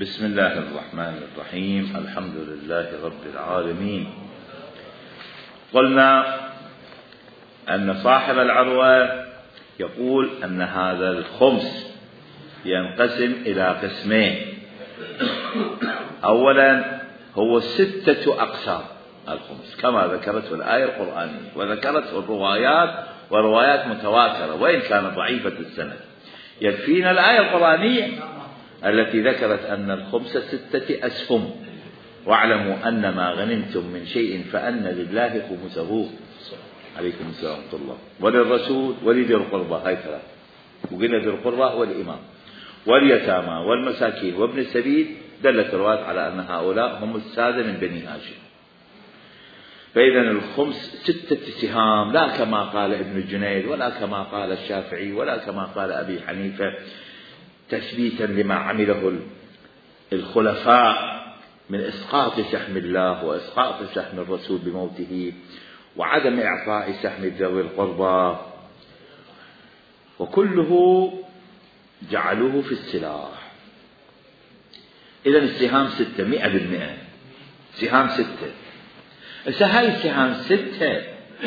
بسم الله الرحمن الرحيم. الحمد لله رب العالمين. قلنا أن صاحب العروة يقول أن هذا الخمس ينقسم إلى قسمين. أولا هو 6 أقسام الخمس كما ذكرته الآية القرآنية وذكرته الروايات، وروايات متواترة وإن كانت ضعيفة السند. يكفينا الآية القرآنية التي ذكرت أن الخمس 6 أسهم، واعلموا أن ما غنمتم من شيء فأن لله خمسه. عليكم السلام ورحمة الله. وللرسول ولذي القربى، هاي 3. وقلنا ذي القربى هو الإمام، واليتامى والمساكين وابن السبيل. دلت الروايات على أن هؤلاء هم السادة من بني هاشم. فإذا الخمس 6 سهام، لا كما قال ابن الجنيد ولا كما قال الشافعي ولا كما قال أبي حنيفة، تثبيتا لما عمله الخلفاء من إسقاط سهم الله وإسقاط سهم الرسول بموته وعدم إعطاء سهم ذوي القربى، وكله جعلوه في السلاح. إذا السهام 6 100%، سهام 6. هاي السهام 6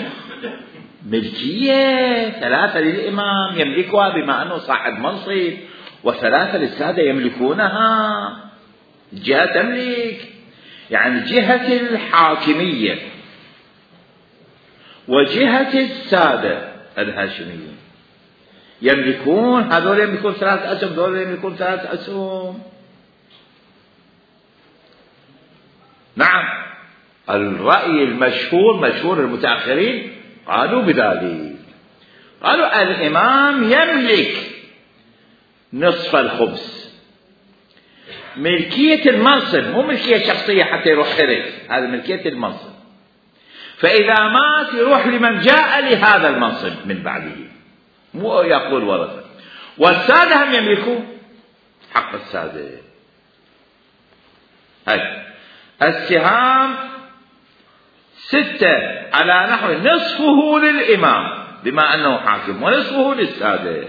ملكية، 3 للإمام يملكها بما أنه صاحب منصب، و3 للسادة يملكونها. جهة تملك، يعني جهة الحاكمية وجهة السادة الهاشميين يملكون، هذول يملكون 3 أسهم، هذول يملكون 3 أسهم. نعم، الرأي المشهور مشهور المتأخرين قالوا بذلك، قالوا الإمام يملك نصف الخمس، ملكية المنصب مو ملكية شخصية حتى يروح خرج، هذا ملكية المنصب. فإذا مات يروح لمن جاء لهذا المنصب من بعده، مو يقول ورثة. والسادة هم يملكون حق السادة. هاي السهام 6 على نحو نصفه للإمام بما أنه حاكم ونصفه للسادة،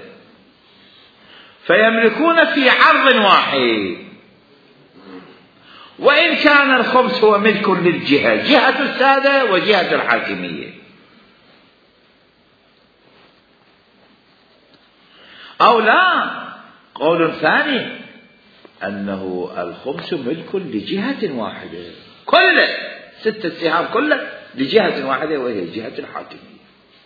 فيملكون في عرض واحد. وإن كان الخمس هو ملك للجهة، جهة السادة وجهة الحاكمية. أو لا، قول ثاني أنه الخمس ملك لجهة واحدة، كل 6 سهام كله لجهة واحدة وهي جهة الحاكمية.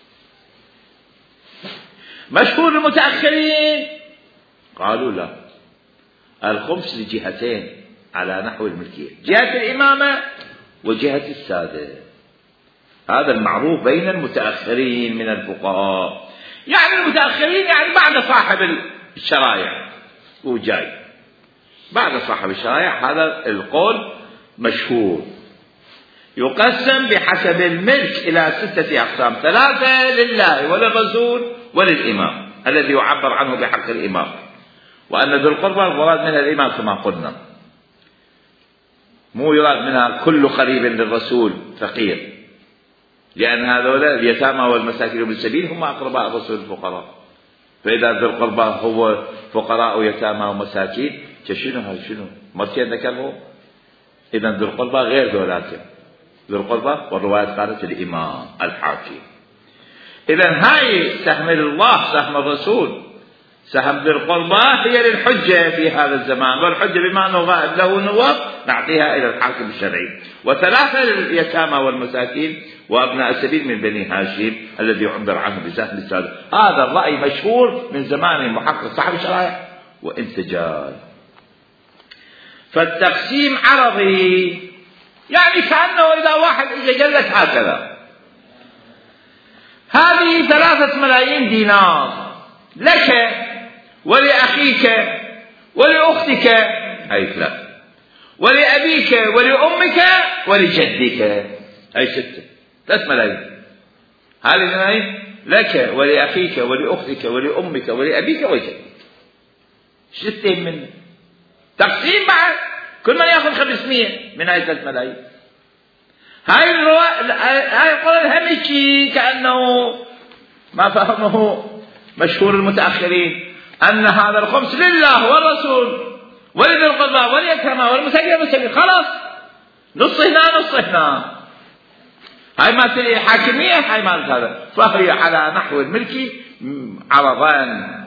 مشهور المتأخرين قالوا لا، الخمس لجهتين على نحو الملكية، جهة الإمامة وجهة السادة. هذا المعروف بين المتأخرين من الفقهاء، يعني المتأخرين يعني بعد صاحب الشرائع، وجاي بعد صاحب الشرائع. هذا القول مشهور. يقسم بحسب الملك إلى 6 أقسام، 3 لله وللرسول وللإمام الذي يعبر عنه بحق الإمام، وأن ذو القربى المراد منها الإمام كما قلنا، مو يراد منها كل قريب للرسول فقير، لأن هذول اليتامى والمساكين وابن السبيل هم أقرباء الرسول الفقراء. فإذا ذو القربى هو فقراء ويتامى ومساكين، شنو مرتين ذكره. إذا ذو القربى غير ذولاته، ذو القربى والروايات قالت الإمام الحاكم. إذا هاي سهم الله سهم الرسول سهم ذي القربى هي للحجة في هذا الزمان، والحجة بما أنه غائب له نواب نعطيها إلى الحاكم الشرعي. و3 لليتامى والمساكين وأبناء السبيل من بني هاشم الذي يعبر عنه بسهم السادة. هذا الرأي مشهور من زمان المحقق صاحب الشرائع وانسجال. فالتقسيم عرضي، يعني كأنه إذا واحد إجا قال لك هكذا: هذه 3 ملايين دينار لك ولأخيك ولأختك، أي 3، ولأبيك ولأمك ولجدك، أي 6. 3 ملايين. هذه الملايين لك ولأخيك ولأختك ولأمك ولأبيك ولجدك. 6 منه تقسيم بعد، كل من يأخذ 500 من هاي 3 ملايين. هاي القول الهمشي كأنه ما فهمه مشهور المتأخرين، أن هذا الخمس لله والرسول ولذي القربى واليتامى والمساكين خلاص، نص هنا نص هنا. هاي ما تلي حاكمية، هاي ما هذا، فهي على نحو الملكي عرضان.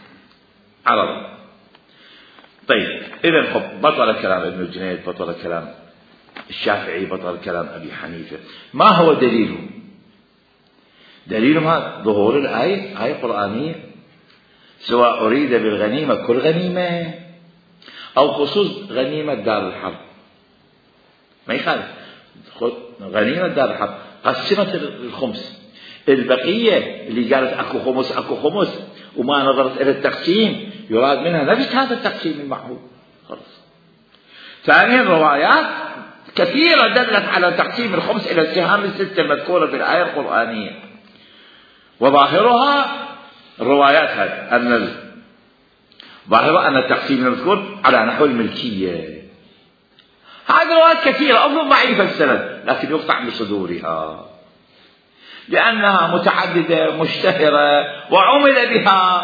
طيب إذن بطل كلام ابن الجنيد، بطل كلام الشافعي، بطل كلام أبي حنيفة. ما هو دليلهم؟ دليلهم هذا ظهور الآية، آية قرآنية، سواء أريد بالغنيمة كل غنيمة أو خصوص غنيمة دار الحرب، ما يخالف. غنيمة دار الحرب قسمت الخمس، البقية اللي قالت أكو خمس وما نظرت إلى التقسيم يراد منها نفس هذا التقسيم المعهود خلاص. ثانيا روايات كثيرة دلت على تقسيم الخمس إلى السهام الستة المذكورة في الآية القرآنية، وظاهرها الروايات هذه ظاهرها أن التقسيم المذكور على نحو الملكية. هذه روايات كثيرة أظن ضعيفة السند، لكن يقطع بصدورها لأنها متعددة مشتهرة وعمل بها.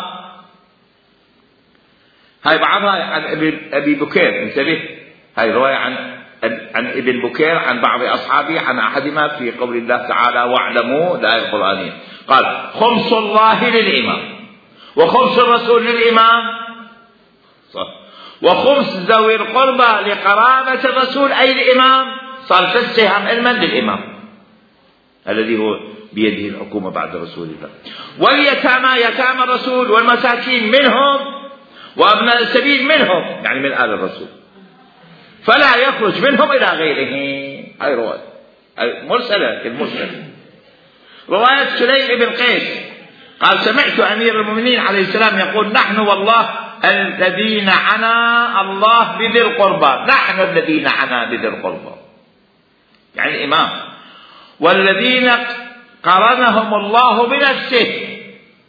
هاي بعضها عن أبي بكير، انتبه، هاي رواية عن ابن بكير عن بعض أصحابه عن أحدهما في قول الله تعالى واعلموا، الآية القرآنية قال خمس الله للإمام وخمس الرسول للإمام صح، وخمس ذوي القربى لقرابة الرسول أي الإمام، صار 6 سهم علما للإمام الذي هو بيده الحكومة بعد رسول الله، واليتامى يتامى الرسول والمساكين منهم وأبناء السبيل منهم، يعني من آل الرسول، فلا يخرج منهم إلى غيره. هاي رواية مرسلة المرسل. رواية سليم بن قيس قال سمعت أمير المؤمنين عليه السلام يقول نحن والله الذين عنا الله بذي القربى، نحن الذين عنا بذي القربى يعني الإمام، والذين قرنهم الله بنفسه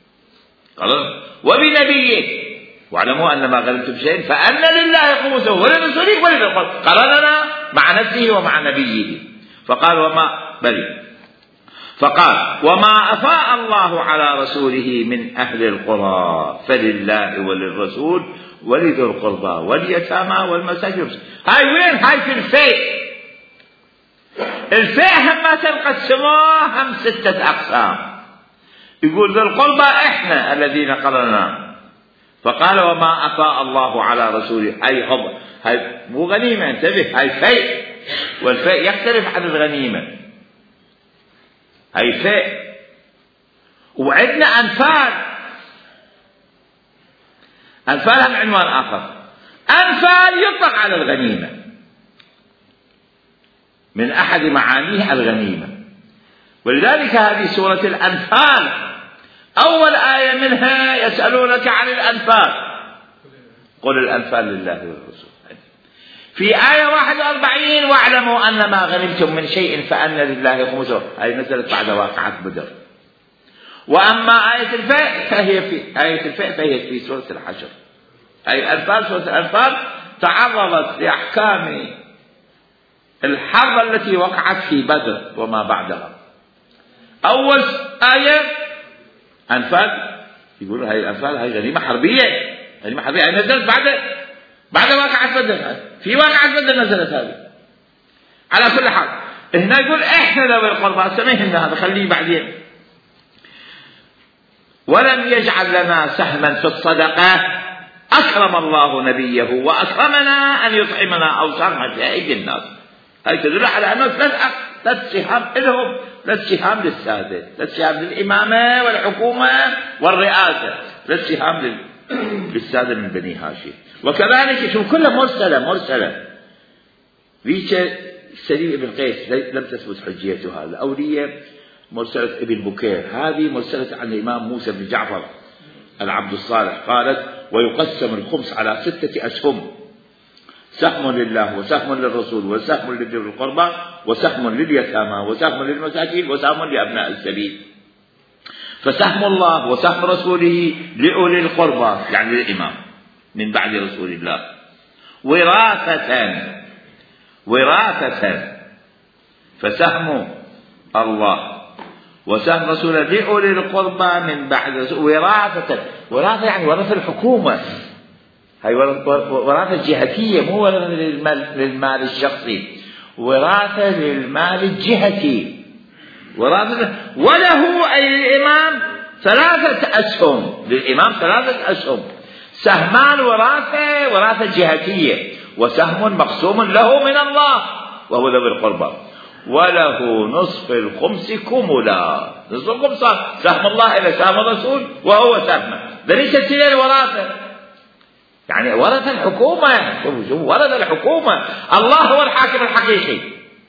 وبنبيه، واعلموا أن ما غنمتم شيء فأن لله خمسه ولرسوله ولذي القربى، قرننا مع نفسه ومع نبيه. فقال وما أفاء الله على رسوله من أهل القرى فلله وللرسول ولذي القربى واليتامى والمساكين. هاي وين؟ هاي في الفيء. الفيء هم ما تنقسموه هم 6 أقسام. يقول ذي القربى إحنا الذين قرنا، فقال وما أفاء الله على رسوله هاي مو غنيمة، انتبه، هاي فيء، والفيء يختلف عن الغنيمة، هاي فيء. وعندنا أنفال هم عنوان آخر، أنفال يطلق على الغنيمة، من أحد معانيه الغنيمة، ولذلك هذه سورة الأنفال أول آية منها يسألونك عن الأنفال قل الأنفال لله والرسول. في آية 41 واعلموا أن ما غنمتم من شيء فأن لله خمسه، هذه نزلت بعد واقعة بدر. وأما آية الفيء فهي في سورة الحشر. أي الأنفال، سورة الأنفال تعرضت لأحكام الحرب التي وقعت في بدر وما بعدها. أول آية أنفال، يقول هاي الأنفال هاي غنيمة حربية، هاي نزلت بعد واقعة بدر، في واقعة بدر نزلت هذه. على كل حال هنا يقول إحنا ذوي القربى، سمعنا هذا خليه بعدين. ولم يجعل لنا سهما في الصدقة، أكرم الله نبيه وأكرمنا أن يطعمنا أوساخا في أيدي الناس. هاي تدل على أنه 3 سهام لهم، 3 سهام للسادة، 3 سهام للإمامة والحكومة والرئاسة، 3 سهام للسادة من بني هاشم. وكذلك شوف كلها مرسلة. ذيك سليم بن قيس لم تثبت حجيتها، الأولية مرسلة ابن بكير، هذه مرسلة عن الإمام موسى بن جعفر العبد الصالح، قالت ويقسم الخمس على 6 أسهم، سهم لله وسهم للرسول وسهم لذوي القربى وسهم لليتامى وسهم للمساكين وسهم لأبناء السبيل. فسهم الله وسهم رسوله لأولي القربى يعني للإمام من بعد رسول الله وراثة، فسهم الله وسهم رسوله لأولي القربى من بعد رسول، وراثة يعني ورث الحكومة، هي وراثة جهتية، مو وراثة للمال الشخصي، وراثة للمال الجهتي. وله أي الإمام 3 أسهم، للإمام 3 أسهم، سهمان وراثة جهتية، وسهم مقسوم له من الله وهو ذوي القربى، وله نصف الخمس كملا. نصف الخمس سهم الله إلى سهم الرسول وهو سهمه، ليس سنين وراثة، يعني ورث الحكومة. شوفوا ورث الحكومة. الله هو الحاكم الحقيقي،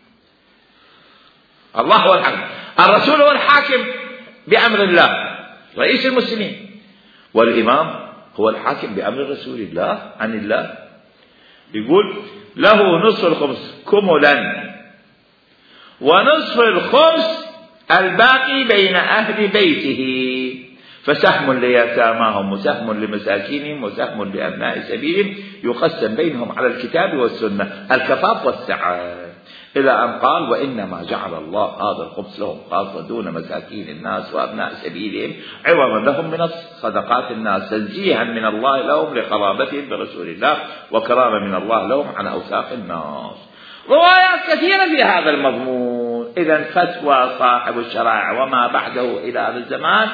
الله هو الحاكم، الرسول هو الحاكم بأمر الله رئيس المسلمين، والإمام هو الحاكم بأمر رسول الله عن الله. يقول له نصف الخمس كملا، ونصف الخمس الباقي بين أهل بيته، فسهم ليتاماهم وسهم لمساكينهم وسهم لأبناء سبيلهم يقسم بينهم على الكتاب والسنة الكفاف والسعة، إلى أن قال وإنما جعل الله هذا الخمس لهم خاصة دون مساكين الناس وأبناء سبيلهم عوضا لهم من صدقات الناس، تنزيها من الله لهم لقرابتهم برسول الله، وكرامة من الله لهم عن أوساخ الناس. روايات كثيرة في هذا المضمون. إذا فتوى صاحب الشرائع وما بعده إلى هذا الزمان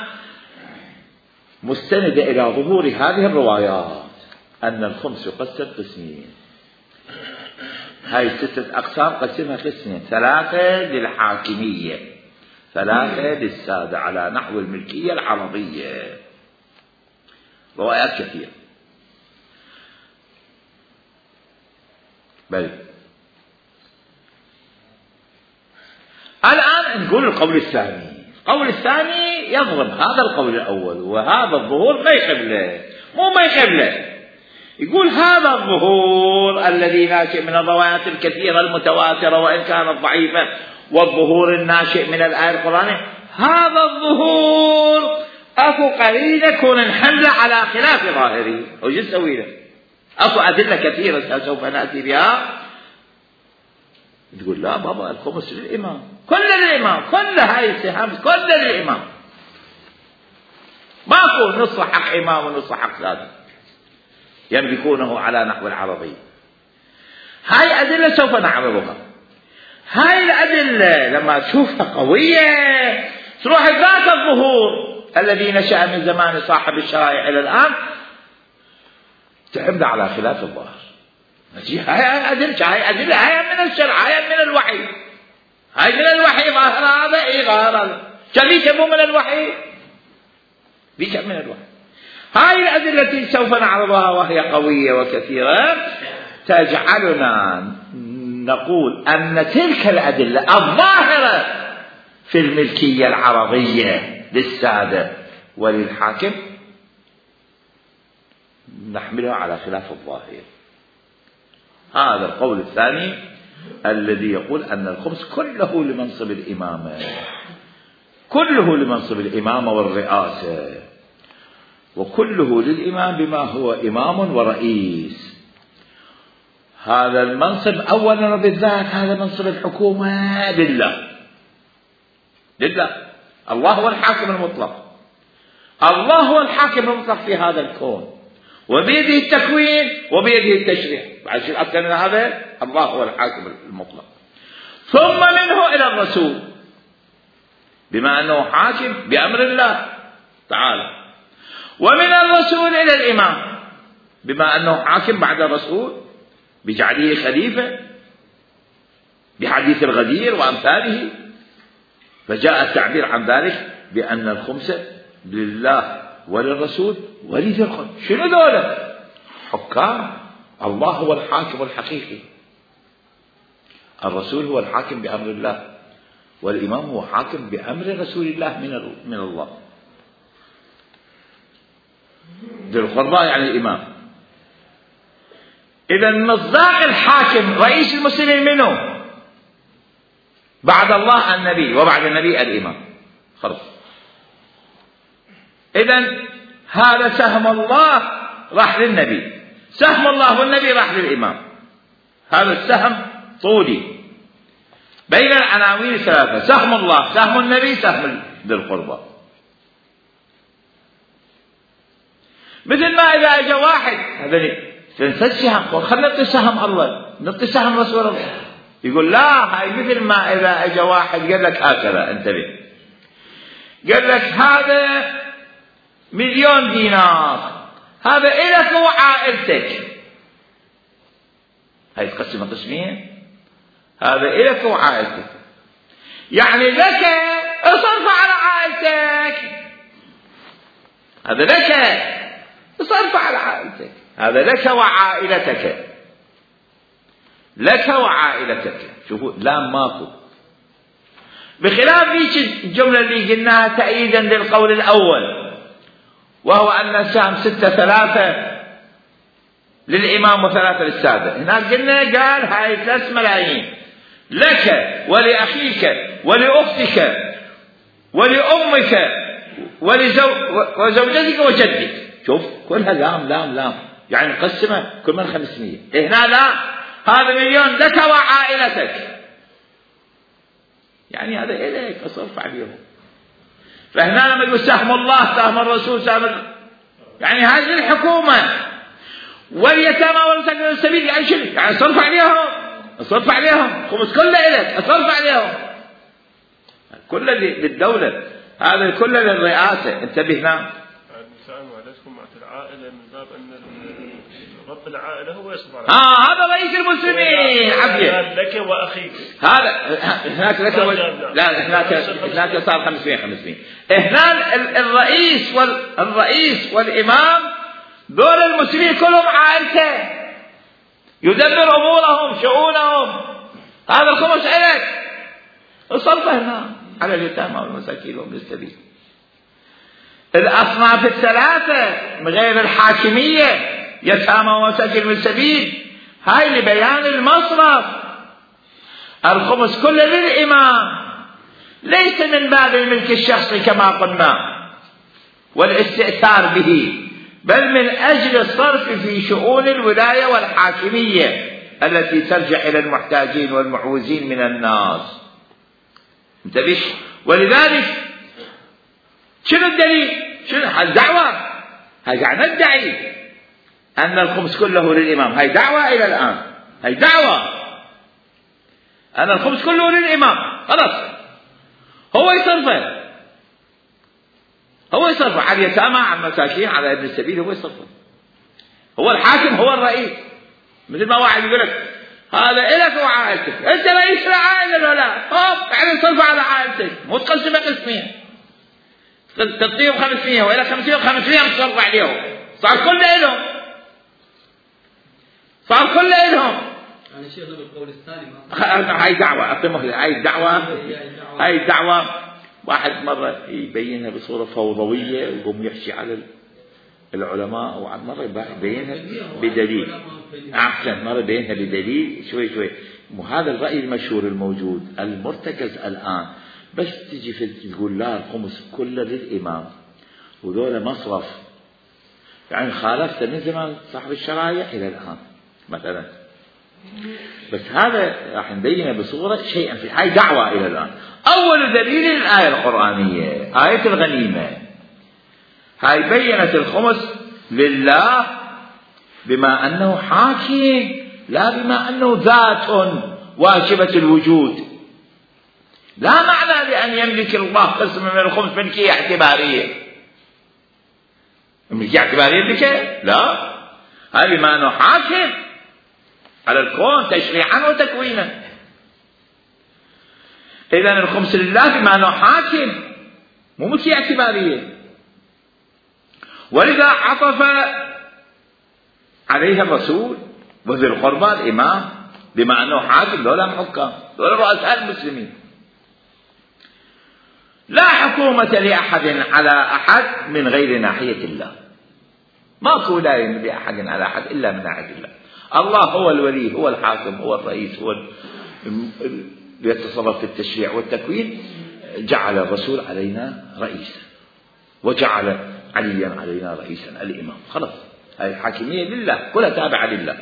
مستندة إلى ظهور هذه الروايات أن الخمس يقسم قسمين. هاي 6 أقسام قسمها قسمين، 3 للحاكمية، 3 للسادة على نحو الملكية العربية. روايات كثيرة. بل الآن نقول القول الثاني. القول الثاني يضرب هذا القول الأول، وهذا الظهور ما يقبله، ما يقبله. يقول هذا الظهور الذي ناشئ من الروايات الكثيرة المتواترة وإن كانت ضعيفة، والظهور الناشئ من الآية القرآنية، هذا الظهور أكو قليل يكون انحل على خلاف ظاهره. وش نسوي له؟ أكو أدلة كثيرة سوف نأتي بها. تقول لا بابا الخمس للإمام، كل للإمام، كل هاي السهام كل للإمام، ماكو نصف حق إمام ونصف حق سادة يملكونه على نحو العربي. هاي أدلة سوف نعرضها. هاي الأدلة لما تشوفها قوية تروح ذات الظهور الذي نشأ من زمان صاحب الشرائع إلى الآن تحمل على خلاف الظاهر. هاي أدلة هاي من الشرع، هاي من الوحي، هاي من الوحي ظاهر هذا إيه ظاهر هذا، كيف مو من الوحي؟ بيش من الوحي. هاي الأدلة التي سوف نعرضها وهي قوية وكثيرة تجعلنا نقول أن تلك الأدلة الظاهرة في الملكية العربية للسادة وللحاكم نحملها على خلاف الظاهر. هذا القول الثاني الذي يقول أن الخمس كله لمنصب الإمامة، كله لمنصب الإمامة والرئاسة، وكله للإمام بما هو إمام ورئيس. هذا المنصب أولا بالذات هذا منصب الحكومة لله، الله هو الحاكم المطلق، الله هو الحاكم المطلق في هذا الكون، وبيده التكوين وبيده التشريع. بعد شيء أكثر من هذا الله هو الحاكم المطلق. ثم منه إلى الرسول بما أنه حاكم بأمر الله تعالى، ومن الرسول إلى الإمام بما أنه حاكم بعد الرسول بجعله خليفة بحديث الغدير وأمثاله. فجاء التعبير عن ذلك بأن الخمس لله وللرسول ولذي القربى. شنو ذولا؟ حكام. الله هو الحاكم الحقيقي، الرسول هو الحاكم بأمر الله، والإمام هو حاكم بأمر رسول الله من الله. ذي القربى يعني الإمام. إذا مصداق الحاكم رئيس المسلمين منه بعد الله النبي، وبعد النبي الإمام. خلص. إذا هذا سهم الله راح للنبي، سهم الله والنبي راح للإمام. هذا السهم طولي بين العناوين 3: سهم الله، سهم النبي، سهم ذي القربى. مثل ما إذا أجى واحد هذا تنسى السهم، خلنا نعطي سهم الله، نعطي سهم رسول الله. يقول لا، هاي مثل ما إذا أجا واحد قال لك هكذا، انتبه، قال لك هذا 1,000,000 دينار، هذا إلك وعائلتك. هاي تقسم قسمين، هذا إلك وعائلتك، يعني لك اصرف على عائلتك، هذا لك اصرف على عائلتك، هذا لك وعائلتك، لك وعائلتك. شوفوا لا ماكو، بخلاف ذيك الجملة اللي قلناها تأييدا للقول الأول، وهو أن السهم 6-3 للإمام و3 للسادة. هناك قلنا قال هاي 3 ملايين لك ولأخيك ولأختك ولأمك وزوجتك وجدك. شوف كلها لام لام لام، يعني نقسمها كل من 500. هنا لا، هذا 1,000,000 لك وعائلتك، يعني هذا إليك أصرف عليهم. فهنا لما يقول سهم الله سهم الرسول سهم، يعني هذه الحكومة واليتامى والمساكين السبيل، يعني شنو؟ يعني صرف عليهم، اصرف عليهم، خمس كله إليك، اصرف عليهم، كله للدولة، هذا كله للرئاسة. انتبه. نعم. معلشكم مع العائلة من باب أن رب العائلة هو يصرف على هذا رئيس المسلمين عبد لك وأخيك. هذا هناك لك لا، هناك صار 500. هنا الرئيس والإمام دول المسلمين كلهم عائلته، يدبر أمورهم شؤونهم، هذا الخمس إليك، الصرف هنا على اليتامى والمساكين وابن السبيل. الأصناف 3 من غير الحاكمية، يتامى ومساكين وابن السبيل، هاي لبيان المصرف. الخمس كله للإمام، ليس من باب الملك الشخصي كما قلنا والاستئثار به، بل من أجل الصرف في شؤون الولاية والحاكمية التي ترجع إلى المحتاجين والمعوزين من الناس. انتبه. ولذلك شنو الدليل؟ شنو الدعوة؟ هاي قاعد ندعي أن الخمس كله للإمام، هاي دعوة إلى الآن، هاي دعوة أن الخمس كله للإمام، خلاص هو يصرفه على اليتامى، على المساكين، على ابن السبيل، هو يصرفه، هو الحاكم، هو الرئيس. مثل ما واحد يقول لك هذا إلك وعائلتك، أنت رئيس العائلة ولا لا؟ يعني صرف على عائلتك، مو تقسمها قسمين، تعطيهم 500 وإلى 500 تصرف عليهم، صار كله إلهم، صار كله إلهم. يعني شيخ بالقول الثاني هاي دعوة، هاي دعوة واحد مرة يبينها بصورة فوضوية ويقوم يحكي على العلماء، وعد مرة يبينها بدليل، أحسن مرة يبينها بدليل شوي. وهذا الرأي المشهور الموجود المرتكز الآن، بس تجي تقول لا الخمس كله للإمام وذولا مصرف، يعني خالفت من زمان صاحب الشرايع إلى الآن مثلا. بس هذا راح نبينه بصورة شيئا في هاي دعوة إلى الآن. أول دليل الآية القرآنية آية الغنيمة، هاي بينت الخمس لله بما أنه حاكم، لا بما أنه ذات واجبة الوجود. لا معنى لأن يملك الله قسم من الخمس ملكية اعتبارية، ملكية اعتبارية يملكه؟ لا، هاي بما أنه حاكم على الكون تشريعا وتكوينا. إذن الخمس لله بما أنه حاكم، مو ملكية اعتبارية. ولذا عطف عليها الرسول وذي القربى الإمام بما أنه حاكم، دولة حكام، دولة رؤساء المسلمين. لا حكومة لأحد على أحد من غير ناحية الله، ماكو ولاية لأحد على أحد إلا من ناحية الله. الله هو الولي، هو الحاكم، هو الرئيس، هو يتصرف في التشريع والتكوين. جعل الرسول علينا رئيسا، وجعل عليا علينا رئيسا الإمام، خلاص هاي الحاكمية لله، كلها تابعة لله.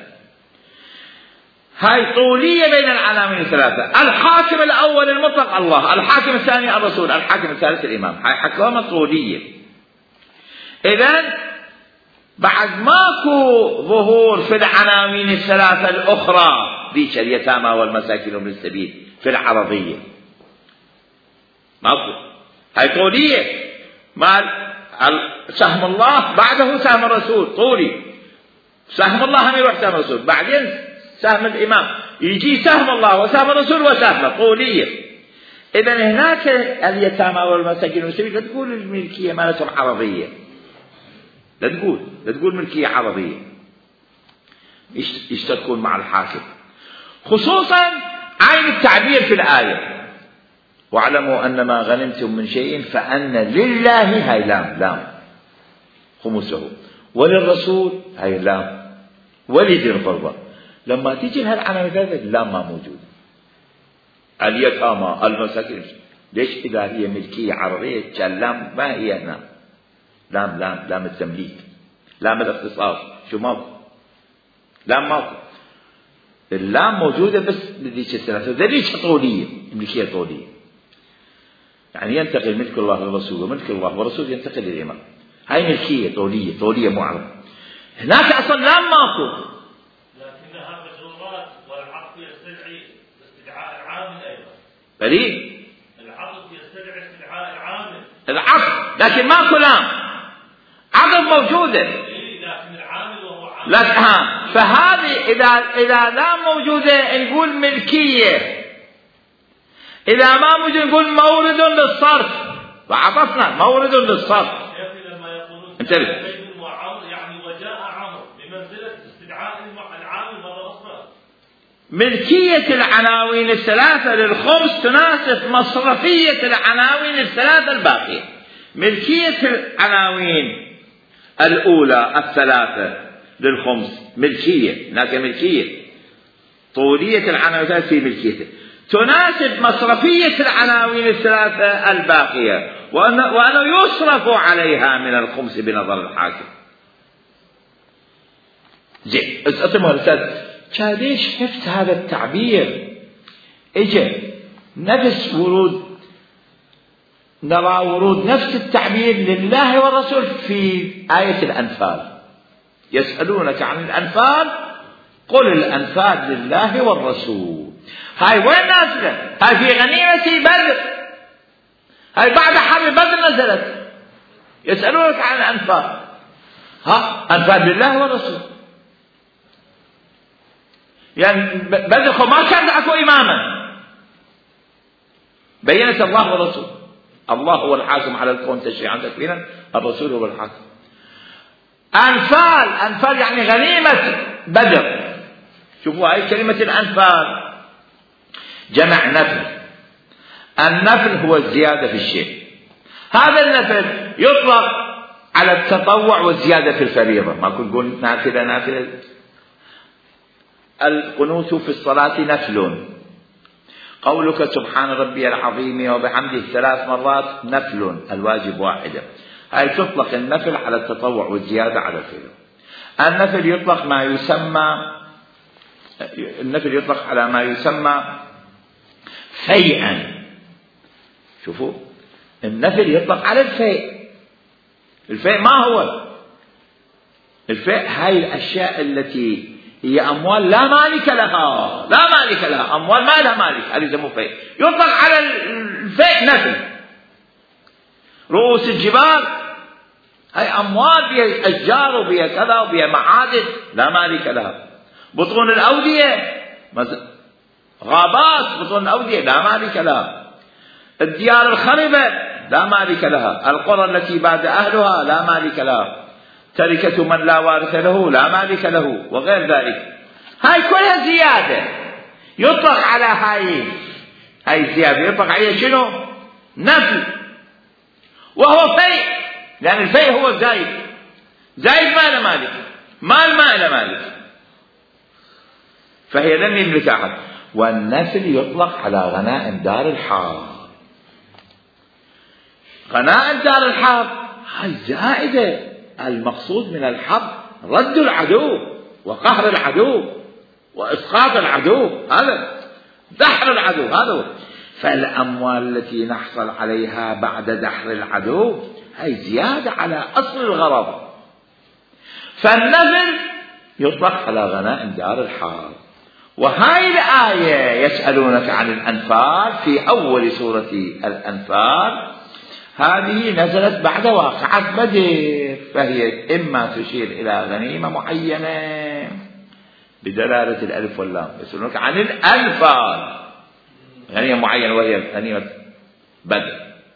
هاي طولية بين العالمين 3، الحاكم الأول المطلق الله، الحاكم الثاني الرسول، الحاكم الثالث الإمام، هاي حكومة طولية. إذن بعد ماكو ظهور في العناوين الثلاثة الأخرى ذيك اليتامى والمساكين وابن السبيل في العربية، ماكو. هاي طولية، مال سهم الله بعده سهم الرسول طولي، سهم الله هم يروح سهم الرسول، بعدين سهم الإمام، يجي سهم الله وسهم الرسول وسهمه طولية. إذن هناك اليتامى والمساكين والسبيل لا تقول الملكية مالتهم عربية، لا تقول ملكية عربية، يشتركون مع الحاكم، خصوصا عين التعبير في الآية: واعلموا أن ما غنمتم من شيء فأن لله، هاي لام خمسه، وللرسول هاي لام، ولذي القربى. لما تيجي هالعناوين اللام ما موجود. اليتامى المساكين، ليش؟ إذا هي ملكية عربية كان لام ما هي هنا، لام التمليك، لام الاختصاص، شو ماكو لام، ماكو. اللام موجودة بس لذيك الثلاثة، ذلك طولية، ملكية طولية، يعني ينتقل ملك الله للرسول وملك الله والرسول ينتقل للإمام، هاي ملكية طولية مو عربية. هناك أصلا لام ماكو، لكنها مجرورات والعطف يستدعي استدعاء العامل أيضا. بلي العطف يستدعي استدعاء العامل، العطف، لكن ماكو لام، عطف موجودة لكن العامل وهو عامل. لا فهذه إذا لام موجودة نقول ملكية، إذا ما موجود نقول مورد للصرف، وعطفنا مورد للصرف. لما يقولون انتبه، يعني وجاء عمرو بمنزلة استدعاء العامل مرة أخرى. ملكية العناوين الثلاثة للخمس تناسب مصرفية العناوين الثلاثة الباقية. ملكية العناوين الأولى الثلاثة للخمس ملكية، هناك ملكية، طولية العناوين الثلاثة في ملكيته تناسب مصرفية العناوين الثلاثة الباقية، وأنه يصرف عليها من الخمس بنظر الحاكم. زين، اسمه الأستاذ ليش حفظ هذا التعبير؟ اجى نفس نرى ورود نفس التعبير لله والرسول في آية الأنفال: يسألونك عن الأنفال قل الأنفال لله والرسول. هاي وين نازلة؟ هاي في غنيمة بدر، هاي بعد حرب بدر نزلت. يسألونك عن الأنفال، أنفال لله والرسول، يعني بدر ما كان اكو إماما، بينت الله والرسول. الله هو الحاكم على الكون تشريعا تكوينا، الرسول هو الحاكم. أنفال يعني غنيمة بدر. شوفوا هاي كلمة الأنفال جمع نفل. النفل هو الزيادة في الشيء. هذا النفل يطلق على التطوع والزيادة في الفريضة، ما كنت نقول نافلة. القنوت في الصلاة نفل، قولك سبحان ربي العظيم وبحمده 3 مرات نفل، الواجب واحدة. هاي تطلق النفل على التطوع والزيادة على الفريضة. النفل يطلق على ما يسمى فيئا. شوفوا، النفل يطلق على الفيء. الفيء ما هو؟ الفيء هاي الأشياء التي هي أموال لا مالك لها، أموال ما لها مالك، هذه يسموه فيء. يطلق على الفيء نفل. رؤوس الجبال هاي أموال بها أشجار وبها كذا وبها معادن لا مالك لها. بطون الأودية غابات، بطون الأودية لا مالك لها. الديار الخربة لا مالك لها. القرى التي باد أهلها لا مالك لها. تركة من لا وارث له لا مالك له، وغير ذلك. هاي كلها زيادة يطلق على هاي الزيادة يطلق عليها شنو؟ نفل، وهو فيء، لأن الفيء هو زايد ما له مالك، مال ما له مالك، فهي لم يملك أحد. والنفل يطلق على غنائم دار الحرب. غنائم دار الحرب هاي زائدة. المقصود من الحرب رد العدو وقهر العدو وإسقاط العدو، هذا دحر العدو، هذا هو. فالأموال التي نحصل عليها بعد دحر العدو هاي زيادة على أصل الغرض. فالنفل يطلق على غنائم دار الحرب. وهاي الآية يسألونك عن الأنفال في أول سورة الأنفال، هذه نزلت بعد واقعة بدر، فهي إما تشير إلى غنيمة معينة بدلالة الألف واللام، يسألونك عن الأنفال، غنيمة معينة وهي غنيمة بدر.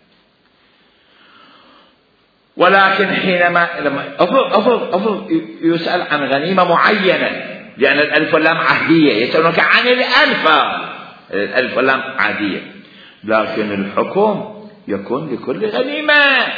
ولكن حينما أفضل يسأل عن غنيمة معينة، لأن الألف واللام عهدية، يسألونك عن الأنفال، الألف واللام عهدية، لكن الحكم يكون لكل غنيمة،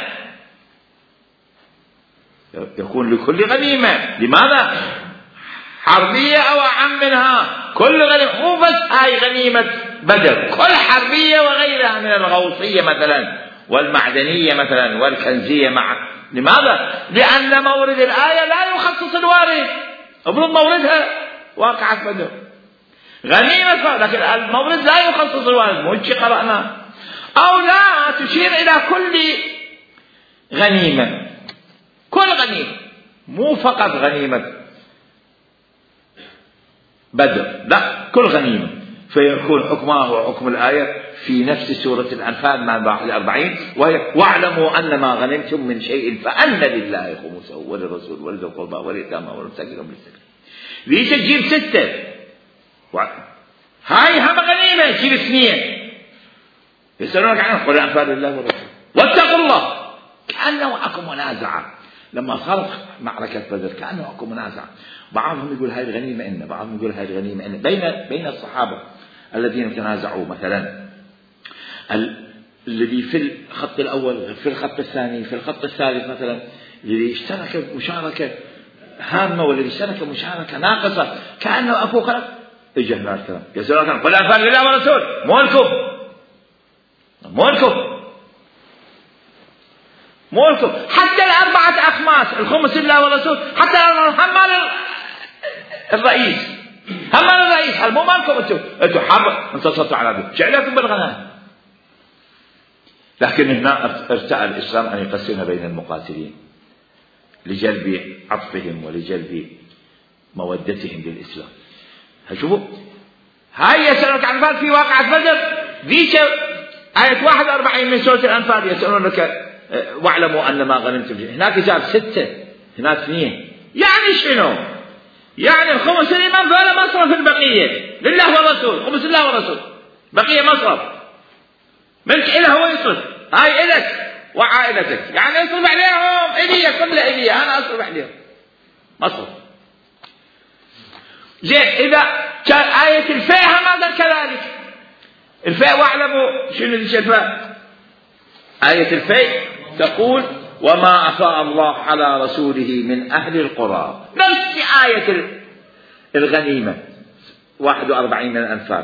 يكون لكل غنيمة. لماذا؟ حربية أو أعم منها، كل غنيمة، مو بس هاي غنيمة بدر، كل حربية وغيرها من الغوصية مثلا والمعدنية مثلا والكنزية مع. لماذا؟ لأن مورد الآية لا يخصص الوارد، أفرض موردها واقعة بدر غنيمة، لكن المورد لا يخصص الوارد، مو شيء قرأنا. أو لا تشير إلى كل غنيمة، كل غنيمة، مو فقط غنيمة بدر، لا كل غنيمة، فيكون حكمه وحكم الآية في نفس سورة الأنفال مع 41، وهي واعلموا أن ما غنمتم من شيء فأن لله خمسه وللرسول ولذي القربى واليتامى والمساكين وابن السبيل. ليش تجيب 6؟ هاي هم غنيمة، تجيب 2. يسألونك عنه قل الأنفال لله والرسول واتقوا الله. كأنه أكو منازعة لما صارت معركة بدر، كأنه أكو منازعة، بعضهم يقول هاي الغنيمة إن، بعضهم يقول هاي الغنيمة إن، بين الصحابة الذين تنازعوا مثلا، الذي في الخط الأول في الخط الثاني في الخط الثالث مثلا، الذي اشترك مشاركة هامة والذي اشترك مشاركة ناقصة، كأنه أكو خلق. إجا هنا الكلام يسألونك قل الأنفال لله والرسول، مو لكم حتى 4 أخماس، الخمس لله والرسول، حتى هم مال الرئيس، هم مال الرئيس، مو مالكم انتم حرب انتصرتوا على ذلك، شعلكم بالغنائم. لكن هنا ارتأى الإسلام أن يقسم بين المقاتلين لجلب عطفهم ولجلب مودتهم للإسلام. هشوفوا هاي يسألونك عن الأنفال في واقعة بدر، ذيك آية 41 من سورة الأنفال، يسألونك واعلموا أن ما غنمتم. هناك جاب 6، هناك 2. يعني شنو؟ يعني الخمس الإمام فلا مصرف البقية لله والرسول، خمس الله والرسول، بقية مصرف ملك إله، هو يصرف، هاي إلك وعائلتك، يعني يصرف عليهم، إلي كل إلي أنا أصرف عليهم مصرف. زين إذا كان آية الفيء هذا كذلك، الفيء واعلموا شنو الفيء؟ آية الفيء تقول وما أفاء الله على رسوله من أهل القرى، نفس آية الغنيمة 41 من الأنفال،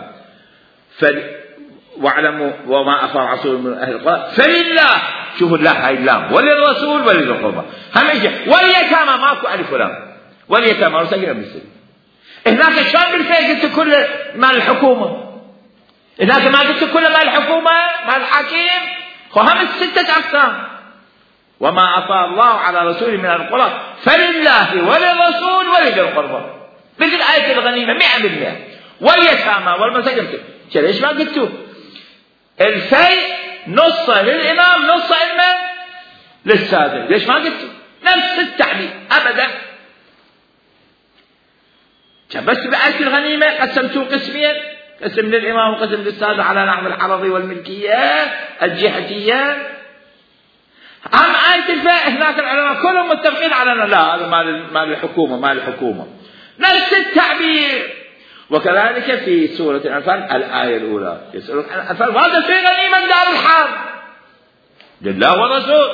واعلموا وما أفاء رسوله من أهل القرى فلله، شوفوا الله هاي اللام، وللرسول ولذي القربى، هم يجي واليتامى، ماكو ألف ولام، واليتامى والمساكين وابن السبيل. هناك شلون بالفيء قلت كل مال الحكومة، هناك ما قلت كل مال الحكومة مال الحاكم، وهم 6 أقسام. وما أفاء الله على رسوله من القرى فلله وللرسول ولذي القربى، مثل آية الغنيمة 100%، واليتامى والمساكين. ليش ما قلتوا الفيء نصه للإمام نصه إما للسادة؟ ليش ما قلتوا نفس التعبير أبدا؟ بس بآية الغنيمة قسمتوا قسمين، قسم للإمام وقسم للسادة على نحو العرضي والملكية الجهتية. أما آية الفيء هناك العلماء كلهم متفقين على لا، هذا مال الحكومة، نفس التعبير. وكذلك في سورة الأنفال الآية الأولى يسألون عن الأنفال، وهذا في غنيمة دار الحرب لله والرسول،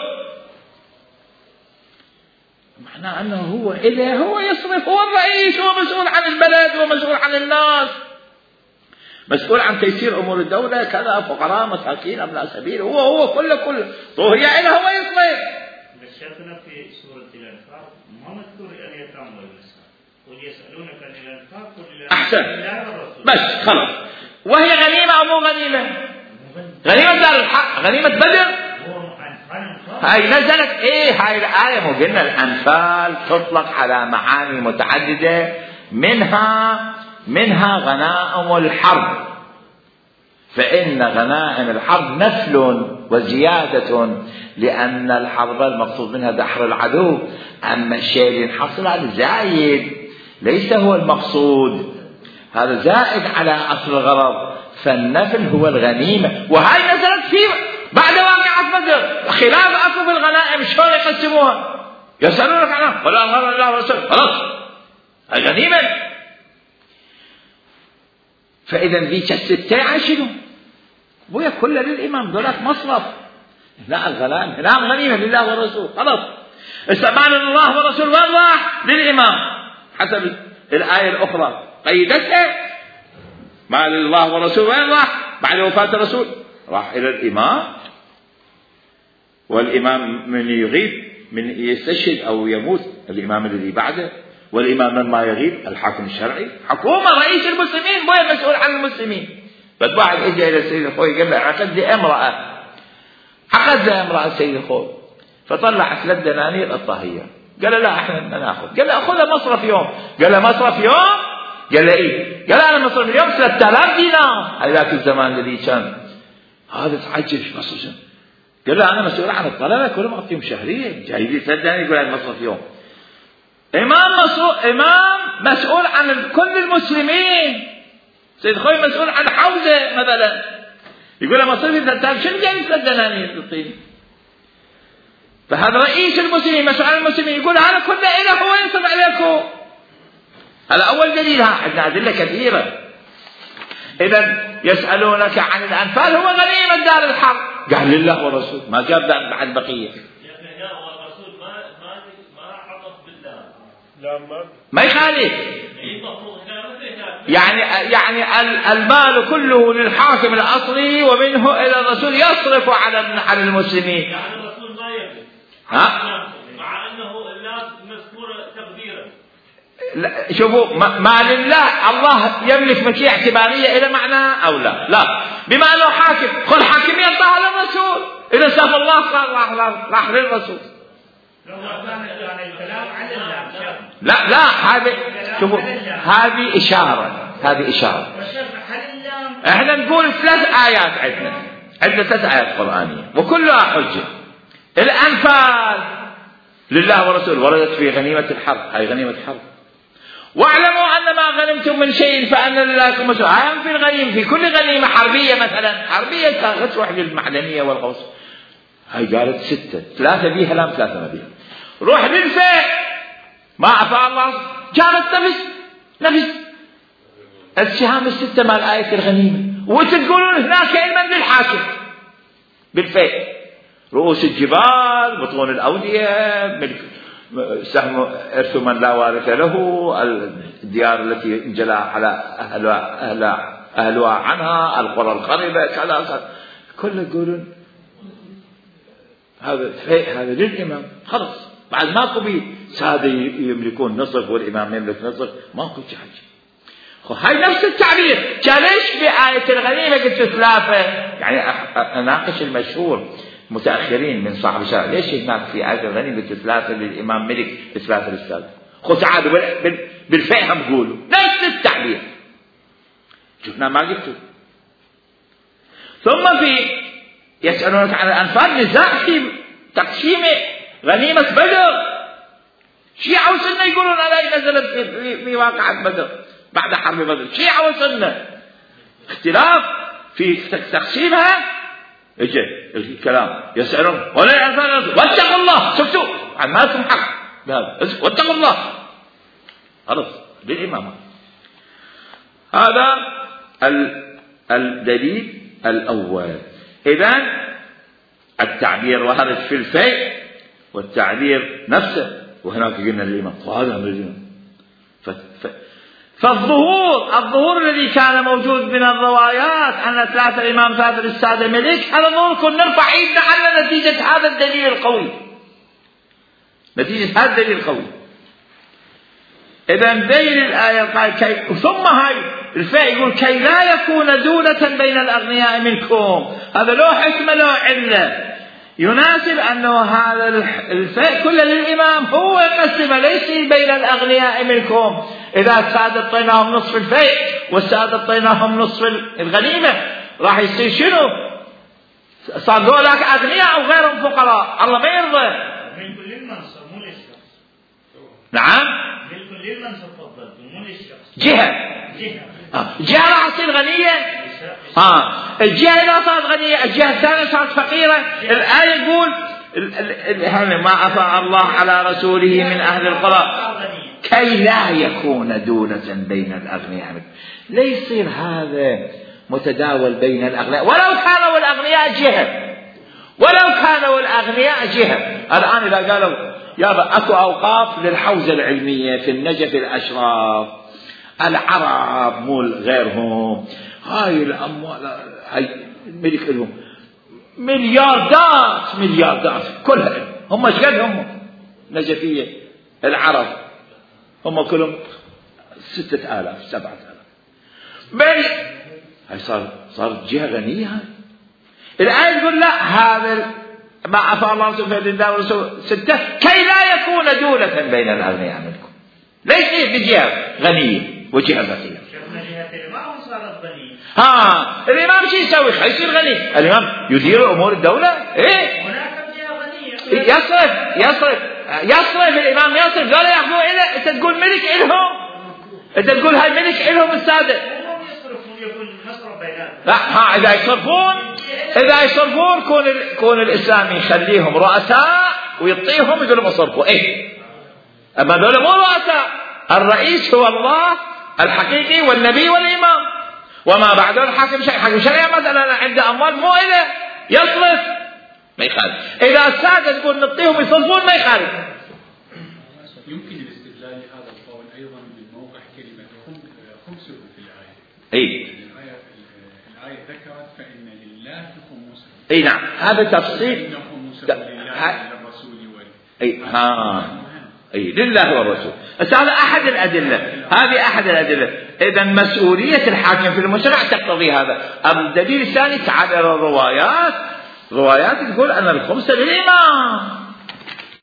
معناه أنه هو إذا هو يصرف، هو الرئيس، هو مسؤول عن البلد، هو مسؤول عن الناس، مسؤول عن تيسير أمور الدولة، كذا فقراء مساكين أبناء سبيل، هو كله هي إله، هو يصرف. بس شايفنا في سورة الأنفال ما مذكور اليتامى والمساكين، ويسألونك عن الأنفال قل أحسن، بس خلاص. وهي غنيمة أو مو غنيمة؟ غنيمة دار الحق، غنيمة بدر. هاي نزلت ايه هاي الآية؟ مو قلنا الأنفال تطلق على معاني متعددة، منها غنائم الحرب، فإن غنائم الحرب نفل وزيادة، لأن الحرب المقصود منها دحر العدو، أما الشيء اللي ينحصل على زايد ليس هو المقصود، هذا زائد على أصل الغرض، فالنفل هو الغنيمة. وهاي نزلت في بعد واقعة بدر، خلاف أكو بالغنائم شلون يقسموها؟ يسألونك عنها قل أمر الله ورسوله، خلاص الغنيمة. فإذا ذيك الستة عن شنو؟ بويا كل للإمام، دولات مصرف، لا الغنائم لا الغنيمة لله والرسول، خلاص استعمال الله والرسول وين راح؟ للإمام، حسب الآية الأخرى قيدتها، مال الله والرسول وين راح؟ بعد وفاة الرسول راح إلى الإمام، والإمام من يغيب من يستشهد أو يموت الإمام الذي بعده، والإمام من ما يغيب الحاكم الشرعي، حكومة رئيس المسلمين بويا مسؤول عن المسلمين. بس واحد اجى الى السيد الخوي قال له عقد لي امرأة السيد الخوي، فطلع 3 دنانير الطاهية، قال له لا احنا ناخذ، قال له اخذها مصرف يوم، قال له مصرف يوم، قال له ايه، قال انا مصرف اليوم 3000 دينار، هذاك الزمان الذي كان هذا تعجب مصرف، قال له انا مسؤول عن الطلبة كلهم اعطيهم شهرية، جاي لي 3 دنانير يقول هذا مصرف يوم. امام مسؤول عن كل المسلمين، سيد خوي مسؤول عن حوزة مثلا، يقول له مصرفي 3000، شنو جاي 3 دنانير تعطيني؟ فهذا رئيس المسلمين مسؤول عن المسلمين، يقول هذا كله إله هو ينصب عليكم. هذا أول دليل، عندنا أدلة كثيرة. إذا يسألونك عن الأنفال، هو غنيمة دار الحرب، قال لله والرسول، ما جاب بعد بقية. والرسول ما عطف بالله، ما يخالف، يعني المال كله للحاكم الأصلي، ومنه إلى الرسول يصرف على المسلمين. يعني الرسول ما يملك، مع أنه الناس مذكورة تقديرا. لا شوفوا، ما لله الله يملك ملكية اعتبارية إلى معنى أو لا بما أنه حاكم، كل حاكمية طاعة للرسول، إذا ساب الله صار راح للرسول. لا هذه شوفوا، هذه إشارة. احنا نقول 3 آيات، عندنا 3 آيات قرآنية وكلها حجة. الأنفال لله ورسول وردت في غنيمة الحرب، هاي غنيمة حرب. واعلموا أن ما غنمتم من شيء فأن لله خمسه، هاي في الغنيمة، في كل غنيمة حربية مثلا، حربية تروح للمعدنية والغوص، هاي قالت 6، 3 بيها لا 3 ما بيها. روح للفيء ما أفاء الله، جابت نفس السهام 6 مال آية الغنيمة، وتقولون هناك علما للحاكم بالفيء، رؤوس الجبال، بطون الأودية، سهم إرث من لا وارث له، الديار التي انجلى على أهلها عنها، القرى الخربة، كذا كل يقولون هذا الفيء هذا للإمام، خلص بعد ماكو بي سادة يملكون نصف والإمام يملك نصف، ماكو حاجة. هاي نفس التعبير، كان ليش بآية الغنيمة قلت 3؟ يعني أناقش المشهور متأخرين من صاحب الشارع، ليش هناك في آية الغنيمة قلت 3 للإمام ملك 3 للسادة؟ تعالوا بالفئة هم قولوا نفس التعبير، شفنا ما قلتوا. ثم في يسألونك عن الأنفال، نزاع في تقسيم غنيمة بدر، شيعة وسنة يقولون على نزلت في واقعة بدر بعد حرب بدر، شيعة وسنة اختلاف في تقسيمها. اجى الكلام يسألون ولا الأنفال، واتقوا الله، شفتوا عن ما لكم حق بهذا، واتقوا الله، خلاص للإمام. هذا الدليل الأول. إذن التعبير وارد في الفيء والتعبير نفسه، وهناك قلنا الإمام، وهذا من الإمام. فالظهور الذي كان موجود من الروايات أن 3 الإمام 3 للسادة ملك، هذا ظهور كنا نرفع إيدنا على نتيجة هذا الدليل القوي، إذن دليل الآية قال ثم هاي الفاء يقول كي لا يكون دولة بين الأغنياء منكم، هذا له حكمة له علة. يناسب أنه هذا الفيء كله للإمام، هو يقسم ليس بين الأغنياء منكم. إذا السادة اعطيناهم نصف الفيء والسادة اعطيناهم نصف الغنيمة راح يصير شنو؟ صار ذولاك أغنياء وغيرهم فقراء، الله ما يرضى. من كل المنصب مو للشخص. نعم من كل المنصب فضلت مو للشخص. جهة راح تصير غنية. الجهة إذا صارت غنية الجهة الثانية صارت فقيرة. الآية يقول ما أفاء الله على رسوله من أهل القرى كي لا يكون دولة بين الأغنياء. لا يصير هذا متداول بين الأغنياء ولو كانوا الأغنياء جهة، ولو كانوا الأغنياء جهة. الآن إذا قالوا يابا أكو أوقاف للحوزة العلمية في النجف الأشراف، العرب مو غيرهم، هاي الأموال هاي ملك لهم ملياردات كلها هم ايش قد هم نجفية العرب هم كلهم 6000 7000 بل هاي صار جهة غنية. الآية تقول لا هذا ما عفا الله رسوله لله ورسوله 6 كي لا يكون دولة بين الأغنياء منكم. ليس بجهة غنية وجهة فقيرة. الإمام شو يسوي؟ يصير غني. الإمام يدير أمور الدولة. إيه؟ يصرف الإمام يصرف. لا يأخذوا إله. أنت تقول ملك إلهم. أنت تقول هاي ملك إلهم السادة. لا إذا يصرفون كون الإسلام يخليهم رؤساء ويعطيهم يقولوا اصرفوا. إيه؟ أما دولة مو رؤساء. الرئيس هو الله الحقيقي والنبي والإمام، وما بعده الحاكم شيء. حاكم شرعي مثلا عنده أموال مو إله يصرف ما يخالف. إذا السادة تقول نعطيهم يصرفون ما يخالف. يمكن الاستدلال هذا القول أيضا بالموقع كلمة خمسه في الآية. الآية ذكرت فإن لله خمسه. أي نعم هذا تفصيل. لله والرسول. بس هذا أحد الأدلة. هذه أحد الأدلة. إذا مسؤولية الحاكم في المجتمع تقتضي هذا. الدليل الثاني تعال إلى الروايات تقول أن الخمس للإمام.